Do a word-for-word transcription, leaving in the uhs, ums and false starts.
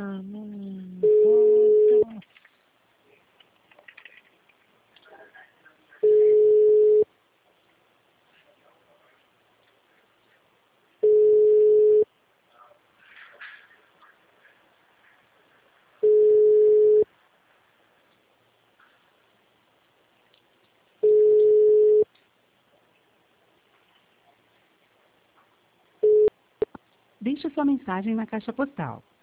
Ah, não. Deixe sua mensagem na caixa postal